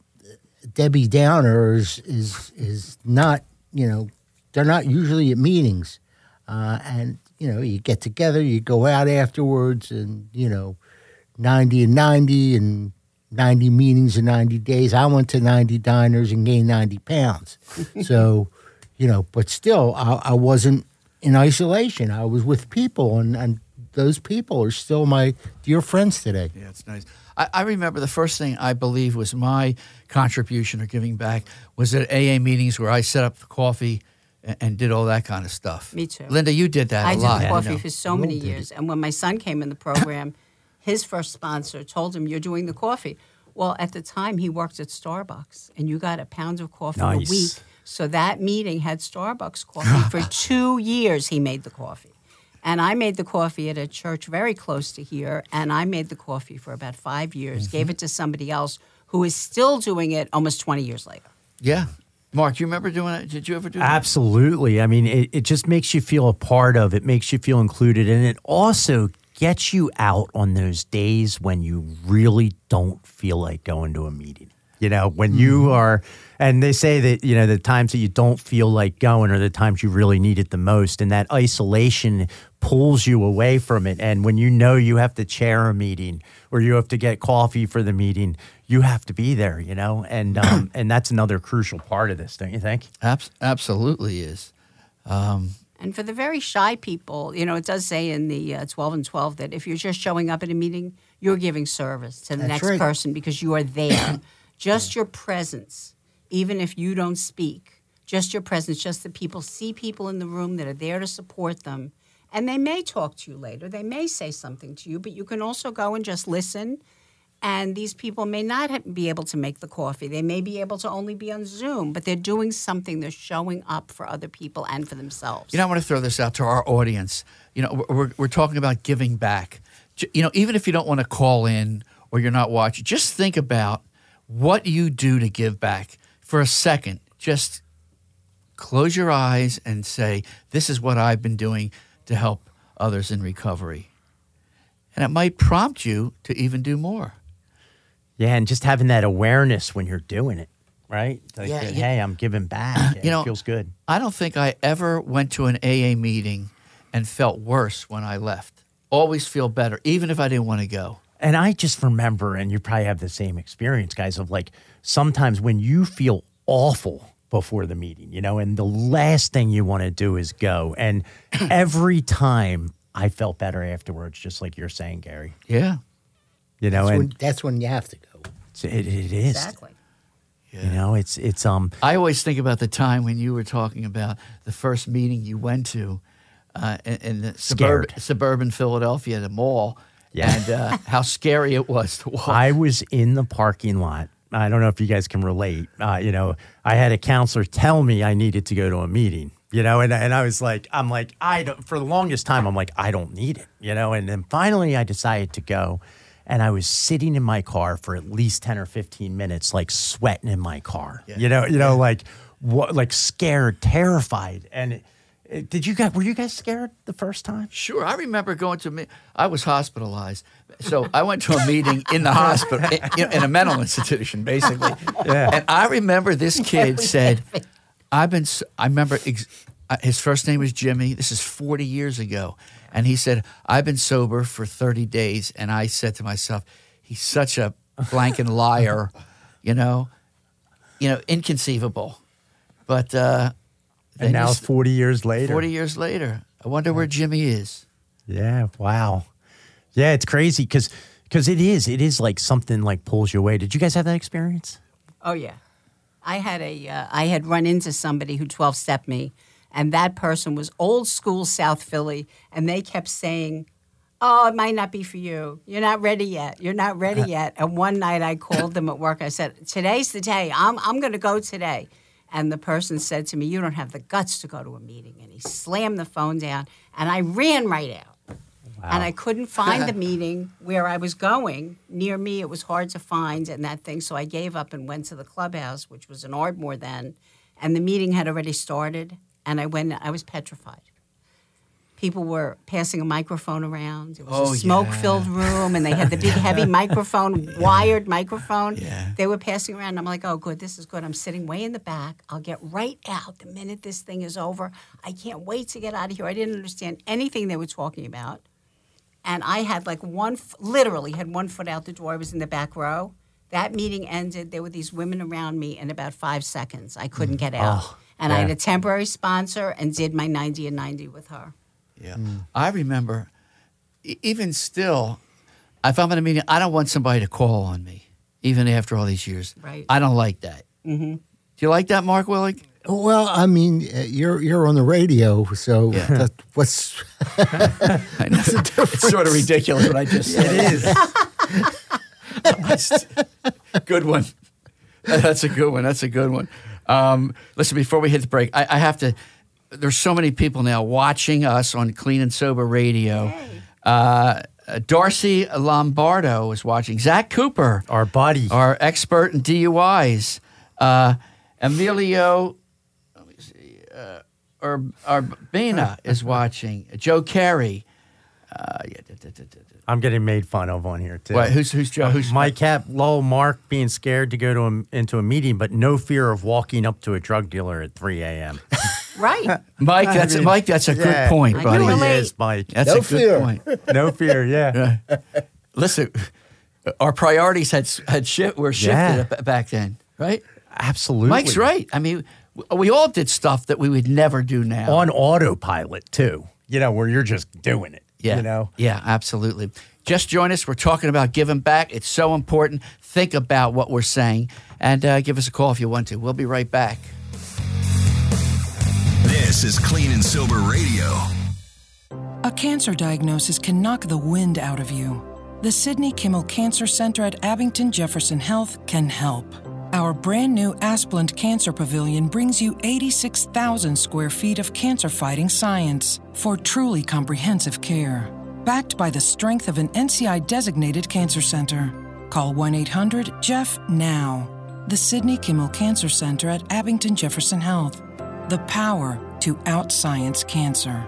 Debbie Downer is, is, is not, you know, they're not usually at meetings. Uh, and, you know, you get together, you go out afterwards, and, you know, ninety and ninety and ninety meetings in ninety days. I went to ninety diners and gained ninety pounds. So, you know, but still, I, I wasn't in isolation. I was with people, and, and those people are still my dear friends today. Yeah, it's nice. I, I remember the first thing I believe was my contribution or giving back was at A A meetings where I set up the coffee and, and did all that kind of stuff. Me too. Linda, you did that I a did lot. coffee you know. for so many years. And when my son came in the program, his first sponsor told him, you're doing the coffee. Well, at the time, he worked at Starbucks, and you got a pound of coffee Nice. a week. So that meeting had Starbucks coffee. For two years, he made the coffee. And I made the coffee at a church very close to here, and I made the coffee for about five years, mm-hmm. gave it to somebody else who is still doing it almost twenty years later. Yeah. Mark, do you remember doing it? Did you ever do that? Absolutely. I mean, it, it just makes you feel a part of, it makes you feel included, and it also gets you out on those days when you really don't feel like going to a meeting. You know, when mm-hmm. you are, and they say that, you know, the times that you don't feel like going are the times you really need it the most. And that isolation pulls you away from it. And when you know you have to chair a meeting or you have to get coffee for the meeting, you have to be there, you know, and um, and that's another crucial part of this, don't you think? Abs- absolutely is. Um, And for the very shy people, you know, it does say in the uh, twelve and twelve that if you're just showing up at a meeting, you're giving service to the That's next right. person because you are there. Just your presence, even if you don't speak, just your presence, just that people see people in the room that are there to support them. And they may talk to you later. They may say something to you, but you can also go and just listen. And these people may not ha- be able to make the coffee. They may be able to only be on Zoom, but they're doing something. They're showing up for other people and for themselves. You know, I want to throw this out to our audience. You know, we're, we're talking about giving back. You know, even if you don't want to call in or you're not watching, just think about what you do to give back for a second. Just close your eyes and say, this is what I've been doing to help others in recovery. And it might prompt you to even do more. Yeah, and just having that awareness when you're doing it, right? Like, Yeah, that, yeah. hey, I'm giving back. You know, it feels good. I don't think I ever went to an A A meeting and felt worse when I left. Always feel better, even if I didn't want to go. And I just remember, and you probably have the same experience, guys, of like sometimes when you feel awful before the meeting, you know, and the last thing you want to do is go. And every time I felt better afterwards, just like you're saying, Gary. Yeah. You know, That's and when, that's when you have to go. it, it is. Exactly. You know, it's it's um. I always think about the time when you were talking about the first meeting you went to uh, in, in the suburb, Scared. suburban Philadelphia, the mall, Yeah. and uh, how scary it was to walk. I was in the parking lot. I don't know if you guys can relate. Uh, you know, I had a counselor tell me I needed to go to a meeting, you know, and, and I was like, I'm like, I don't, for the longest time, I'm like, I don't need it, you know, and then finally I decided to go. And I was sitting in my car for at least ten or fifteen minutes, like sweating in my car, Yeah. you know, you know, like what, like scared, terrified. And it, it, did you guys, were you guys scared the first time? Sure, I remember going to me. I was hospitalized, so I went to a meeting in the hospital, in, you know, in a mental institution, basically. Yeah. And I remember this kid said, "I've been." s- I remember ex- uh, his first name was Jimmy. This is forty years ago, and he said, "I've been sober for thirty days." And I said to myself, "He's such a blanking liar," you know, you know, inconceivable. But uh, then And now you it's s- forty years later. forty years later, I wonder where Jimmy is. Yeah. Wow. Yeah, it's crazy because because it is it is like something like pulls you away. Did you guys have that experience? Oh yeah, I had a uh, I had run into somebody who twelve-stepped me, and that person was old school South Philly, and they kept saying, "Oh, it might not be for you. You're not ready yet. You're not ready yet." And one night I called them at work. I said, "Today's the day. I'm I'm going to go today." And the person said to me, "You don't have the guts to go to a meeting." And he slammed the phone down, and I ran right out. And I couldn't find the meeting where I was going. Near me, it was hard to find and that thing. So I gave up and went to the clubhouse, which was in Ardmore then. And the meeting had already started. And I went, I was petrified. People were passing a microphone around. It was Oh, a smoke-filled room, and they had the big, heavy microphone, wired microphone. Yeah. They were passing around. I'm like, oh, good, this is good. I'm sitting way in the back. I'll get right out the minute this thing is over. I can't wait to get out of here. I didn't understand anything they were talking about. And I had like one, f- literally had one foot out the door. I was in the back row. That meeting ended. There were these women around me in about five seconds. I couldn't get out. Oh, and I had yeah. a temporary sponsor and did my ninety and ninety with her. Yeah. I remember, e- even still, if I'm in a meeting, I don't want somebody to call on me, even after all these years. Right. I don't like that. Mm-hmm. Do you like that, Mark Willig? Well, I mean, uh, you're you're on the radio, so Yeah. that, what's I know. It's sort of ridiculous what I just said. It is. Good one. That's a good one. That's a good one. Um, listen, before we hit the break, I, I have to. There's so many people now watching us on Clean and Sober Radio. Uh, uh, Darcy Lombardo is watching. Zach Cooper, Our buddy. our expert in D U Is. Uh, Emilio, let me see, uh, Ur- Urbina is watching. Joe Carey. Uh, yeah, da, da, da, da, da. I'm getting made fun of on here too. Wait, who's who's Joe? Who's My cap, Lowell Mark being scared to go to a, into a meeting, but no fear of walking up to a drug dealer at three a.m. Right. Mike? That's I mean, Mike. That's a yeah. good point, I buddy. can Really relate. is, Mike. That's No a good fear. point. No fear, yeah. Listen, our priorities had had shift were shifted Yeah. b- back then, right? Absolutely. Mike's right. I mean, w- we all did stuff that we would never do now. On autopilot too. You know, where you're just doing it. yeah, You know. yeah, absolutely. Just join us. We're talking about giving back. It's so important. Think about what we're saying, and uh, give us a call if you want to. We'll be right back. This is Clean and Sober Radio. A cancer diagnosis can knock the wind out of you. The Sidney Kimmel Cancer Center at Abington Jefferson Health can help. Our brand new Asplund Cancer Pavilion brings you eighty-six thousand square feet of cancer-fighting science for truly comprehensive care. Backed by the strength of an N C I-designated cancer center. Call one eight hundred J E F F now. The Sidney Kimmel Cancer Center at Abington Jefferson Health. The power to out-science cancer.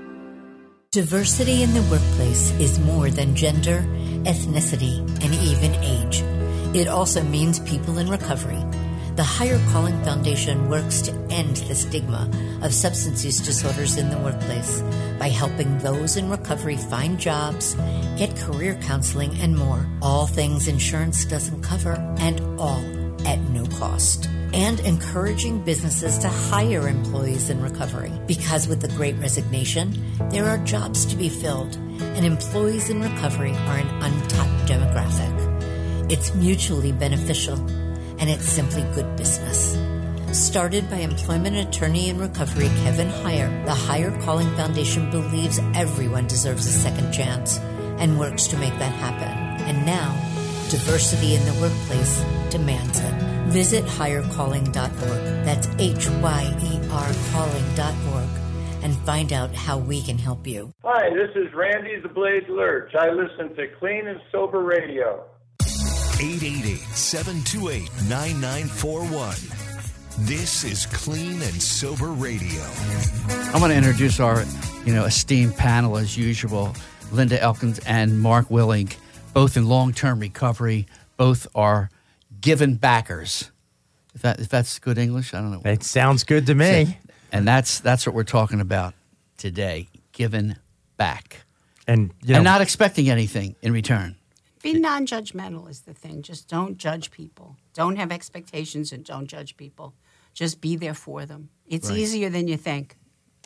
Diversity in the workplace is more than gender, ethnicity, and even age. It also means people in recovery. The Higher Calling Foundation works to end the stigma of substance use disorders in the workplace by helping those in recovery find jobs, get career counseling, and more. All things insurance doesn't cover, and all at no cost. And encouraging businesses to hire employees in recovery. Because with the Great Resignation, there are jobs to be filled, and employees in recovery are an untapped demographic. It's mutually beneficial, and it's simply good business. Started by employment attorney in recovery Kevin Heyer, the Higher Calling Foundation believes everyone deserves a second chance and works to make that happen. And now, diversity in the workplace demands it. Visit higher calling dot org. That's H Y E R calling dot org and find out how we can help you. Hi, this is Randy the Blade Lurch. I listen to Clean and Sober Radio. eight eight eight, seven two eight, nine nine four one. This is Clean and Sober Radio. I want to introduce our, you know, esteemed panel as usual. Linda Elkins and Mark Willink, both in long-term recovery. Both are given backers. If that if that's good English, I don't know. It sounds good to me. And that's that's what we're talking about today. Given back. And you know, and not expecting anything in return. Be non-judgmental is the thing. Just don't judge people. Don't have expectations and don't judge people. Just be there for them. It's Right. easier than you think.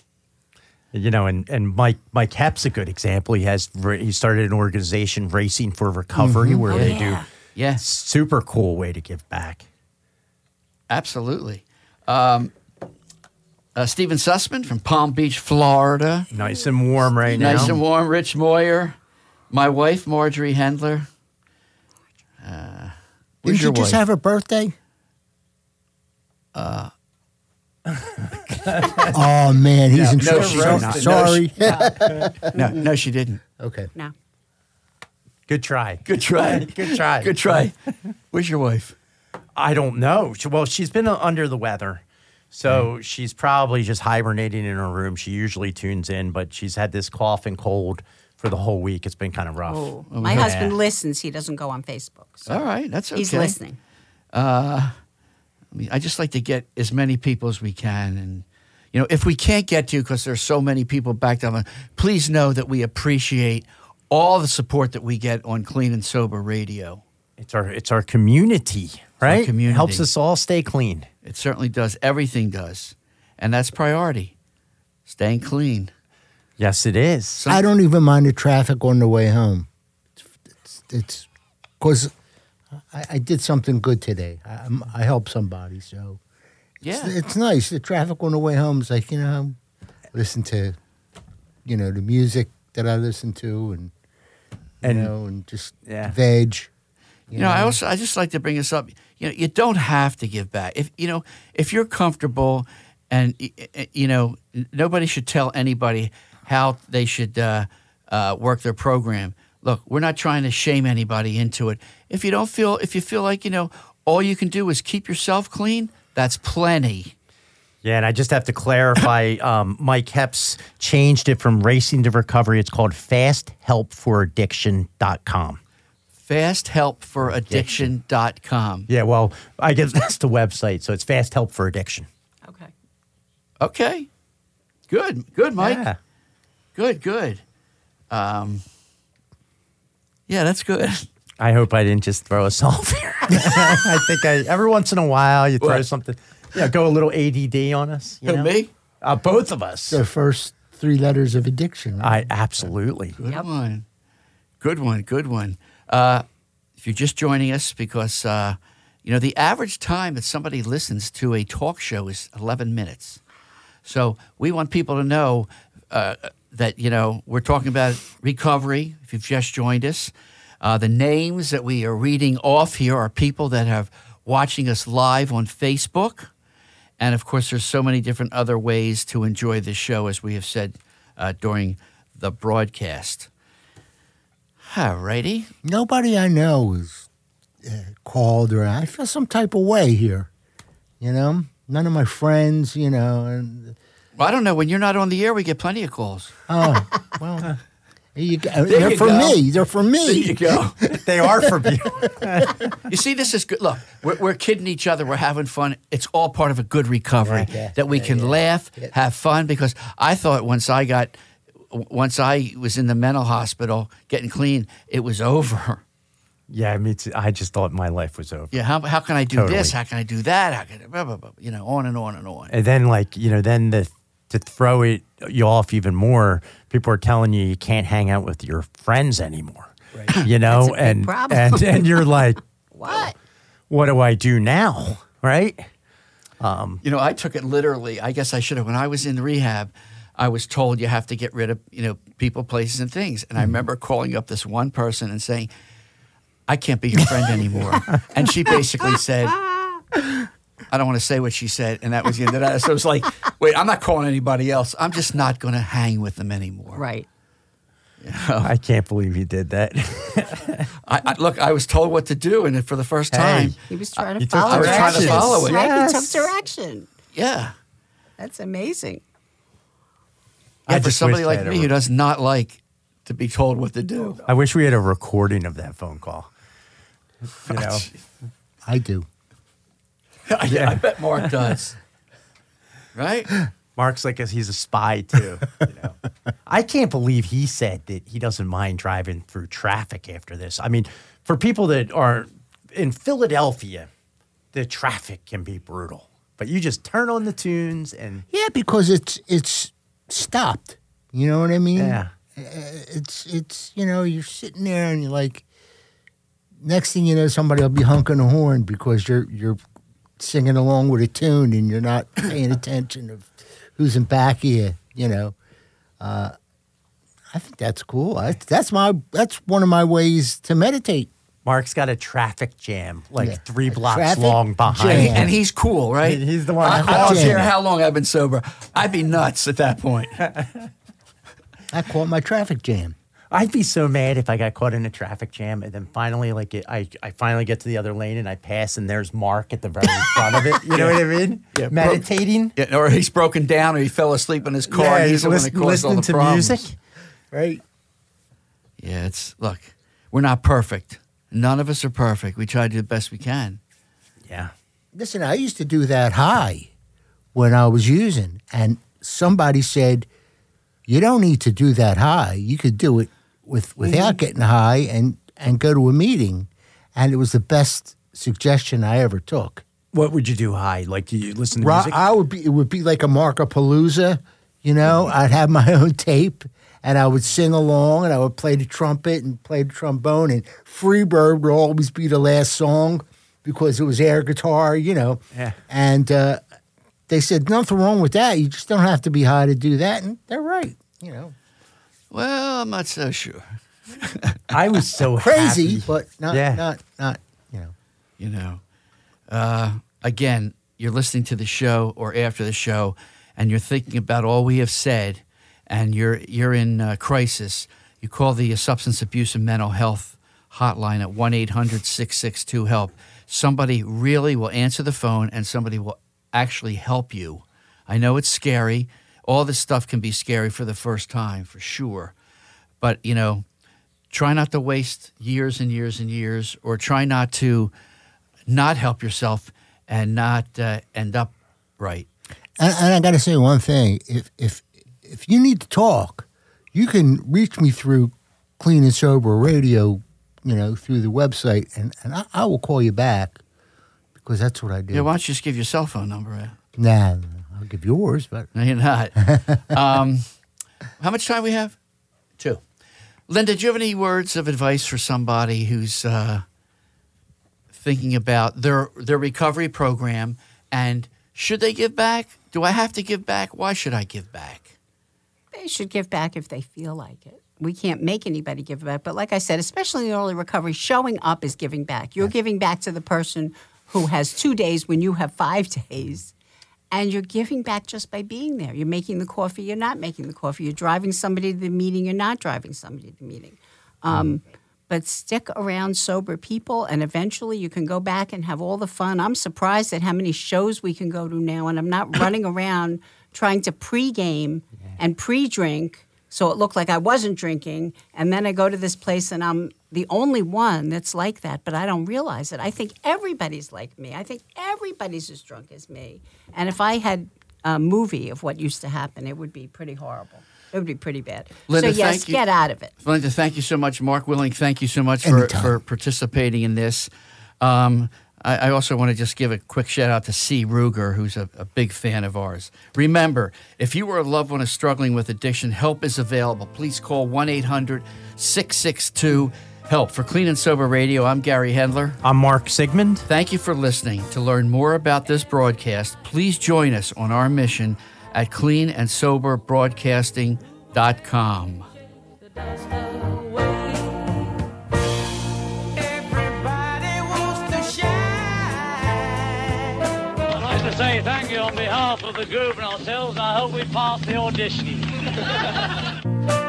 You know, and, and Mike Mike Hepp's a good example. He has he started an organization, Racing for Recovery, Mhm. where Oh, they yeah. do Yeah. super cool way to give back. Absolutely. Um, uh, Stephen Sussman from Palm Beach, Florida. Nice and warm right now. Nice and warm. Rich Moyer. My wife, Marjorie Hendler. Uh, where's Didn't your you just wife? have a birthday? Uh, Oh man, he's No, in no, trouble. she did not. Sorry. no, no, she didn't. Okay. No. Good try. Good try. Good try. Good try. Where's your wife? I don't know. She- Well, she's been uh, under the weather. So Mm. she's probably just hibernating in her room. She usually tunes in, but she's had this cough and cold for the whole week. It's been kind of rough. Oh, my Yeah. husband listens. He doesn't go on Facebook. So All right, that's okay. He's listening. Uh, I mean, I just like to get as many people as we can, and you know, if we can't get to you because there's so many people backed up, please know that we appreciate all the support that we get on Clean and Sober Radio. It's our it's our community, right? Our community. Helps us all stay clean. It certainly does. Everything does, and that's priority. Staying clean. Yes, it is. I don't even mind the traffic on the way home. It's it's because I, I did something good today. I, I'm- I helped somebody, so Yeah. it's, it's nice. The traffic on the way home is like, you know, listen to, you know, the music that I listen to, and you And- know, and just Yeah. veg. You know, I also I just like to bring this up. You know, you don't have to give back. If you know, if you're comfortable, and y- y- you know, n- nobody should tell anybody how they should uh, uh, work their program. Look, we're not trying to shame anybody into it. If you don't feel, if you feel like you know, all you can do is keep yourself clean, that's plenty. Yeah, and I just have to clarify, um, Mike Hepp's changed it from Racing to Recovery. It's called fast help for addiction dot com. fast help for addiction dot com. Yeah, well, I guess that's the website. So it's Fast Help for Addiction. Okay. Okay. Good. Good, Mike. Yeah. Good, good. Um, yeah, that's good. I hope I didn't just throw us off here. I think I, every once in a while you throw What? something, yeah, go a little A D D on us. You Who, know? me? Uh, both of us. The first three letters of addiction. Right? I absolutely. Good one. Good one. Good one. Uh, if you're just joining us, because, uh, you know, the average time that somebody listens to a talk show is eleven minutes. So we want people to know uh, that, you know, we're talking about recovery, if you've just joined us. Uh, the names that we are reading off here are people that have watching us live on Facebook. And, of course, there's so many different other ways to enjoy this show, as we have said uh, during the broadcast. All righty. Nobody I know is uh, called, or I feel some type of way here. You know? None of my friends, you know. And, well, I don't know. When you're not on the air, we get plenty of calls. Oh, well... You go. There They're you for go. me. They're for me. There you go. They are for me. You see, this is good. Look, we're, we're kidding each other. We're having fun. It's all part of a good recovery Yeah, yeah, that we yeah, can yeah. laugh, Yeah. have fun. Because I thought once I got, once I was in the mental hospital getting clean, it was over. Yeah, I mean, it's- I just thought my life was over. Yeah, how how can I do Totally. this? How can I do that? How can I, blah, blah, blah, you know, on and on and on. And then, like, you know, then the to throw it you off even more, people are telling you you can't hang out with your friends anymore. Right. You know, That's a big and, problem. and and you're like, What? what do I do now? Right? Um, You know, I took it literally. I guess I should have. When I was in rehab, I was told you have to get rid of, you know, people, places, and things. And I remember calling up this one person and saying, I can't be your friend anymore. And she basically said, I don't want to say what she said. And that was the end of that. So it was like, wait, I'm not calling anybody else. I'm just not going to hang with them anymore. Right. I can't believe he did that. I, I, look, I was told what to do. And for the first time, Hey. He was trying to You took follow I was trying to directions. follow it. Right? Yes. He took direction. yeah. That's amazing. Yeah, I for just somebody wish I like had a me re- who does not like to be told what to do. I wish we had a recording of that phone call. You know, I do. I, I bet Mark does. Right? Mark's like, he's a spy too. You know, I can't believe he said that he doesn't mind driving through traffic after this. I mean, for people that are in Philadelphia, the traffic can be brutal. But you just turn on the tunes and Yeah, because it's it's stopped. You know what I mean? yeah, Uh, It's it's you know you're sitting there and you're like, next thing you know somebody will be honking a horn because you're you're singing along with a tune and you're not paying attention of who's in back of you. You know, uh, I think that's cool. I, that's my that's one of my ways to meditate. Mark's got a traffic jam like Yeah. three A blocks traffic long behind And, jam. he- him. and he's cool, right? He- he's the one I, that I don't calls care it. how long I've been sober. I'd be nuts at that point. I call it my traffic jam. I'd be so mad if I got caught in a traffic jam and then finally, like, it, I, I finally get to the other lane and I pass and there's Mark at the very front of it. You know what I mean? Yeah, bro- Meditating. Yeah, or he's broken down, or he fell asleep in his car. Yeah, and he's the one that listen, caused all listening the to problems. music. Right. Yeah, it's look, we're not perfect. None of us are perfect. We try to do the best we can. Yeah. Listen, I used to do that high when I was using, and somebody said, "You don't need to do that high. You could do it with without getting high and and go to a meeting." And it was the best suggestion I ever took. What would you do high? Like, do you listen to Ro- music? I would be. It would be like a Markapalooza. You know, I'd have my own tape, and I would sing along, and I would play the trumpet and play the trombone, and Freebird would always be the last song because it was air guitar, you know. Yeah. And uh, they said nothing wrong with that. You just don't have to be high to do that, and they're right. You know, Well, I'm not so sure. I was so crazy, happy. but not Yeah. not not you know. You know, uh, again, you're listening to the show or after the show, and you're thinking about all we have said, and you're you're in uh, crisis. You call the uh, Substance Abuse and Mental Health hotline at one eight hundred six six two HELP. Somebody really will answer the phone, and somebody will actually help you. I know it's scary. All this stuff can be scary for the first time, for sure. But, you know, try not to waste years and years and years, or try not to not help yourself and not uh, end up right. And, and I got to say one thing: if if if you need to talk, you can reach me through Clean and Sober Radio, you know, through the website, and, and I, I will call you back because that's what I do. Yeah, why don't you just give your cell phone number out? Nah, I'll give yours, but No, you're not. um, how much time we have? Two. Linda, do you have any words of advice for somebody who's uh, thinking about their their recovery program and Should they give back? Do I have to give back? Why should I give back? They should give back if they feel like it. We can't make anybody give back. But like I said, especially in early recovery, showing up is giving back. You're giving back to the person who has two days when you have five days. And you're giving back just by being there. You're making the coffee, you're not making the coffee. You're driving somebody to the meeting, you're not driving somebody to the meeting. Um, mm. But stick around sober people, and eventually you can go back and have all the fun. I'm surprised at how many shows we can go to now, and I'm not running around trying to pregame yeah. and pre-drink so it looked like I wasn't drinking, and then I go to this place and I'm the only one that's like that, but I don't realize it. I think everybody's like me. I think everybody's as drunk as me. And if I had a movie of what used to happen, it would be pretty horrible. It would be pretty bad. Linda, so, yes, get out of it. Linda, thank you so much. Mark Willing, thank you so much for, for participating in this. Um, I, I also want to just give a quick shout-out to C. Ruger, who's a, a big fan of ours. Remember, if you or a loved one is struggling with addiction, help is available. Please call one eight hundred six six two HELP. For Clean and Sober Radio, I'm Gary Hendler. I'm Mark Sigmund. Thank you for listening. To learn more about this broadcast, please join us on our mission at clean and sober broadcasting dot com. I'd like to say thank you on behalf of the group and ourselves. I hope we pass the audition.